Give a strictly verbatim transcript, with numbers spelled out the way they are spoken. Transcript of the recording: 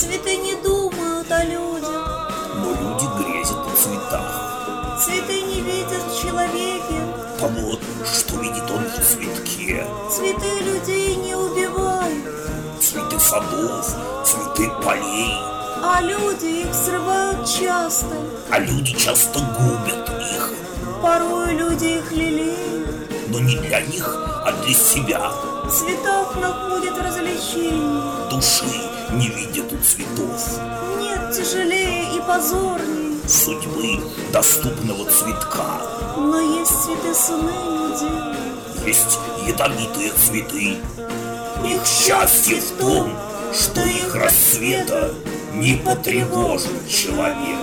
Цветы не думают о людях, но люди грезят о цветах. цветы не видят в человеке того, что видит он в цветке. Цветы людей не убивают, цветы садов, цветы полей, а люди их срывают часто, а люди часто губят их. Порой люди их лелеют, но не для них, а для себя. В цветах находят развлечения, души не видят у цветов. Нет тяжелее и позорней судьбы доступного цветка. Но есть цветы с иными делами. Есть ядовитые цветы. Их счастье в том, что их рассвета не потревожит человек.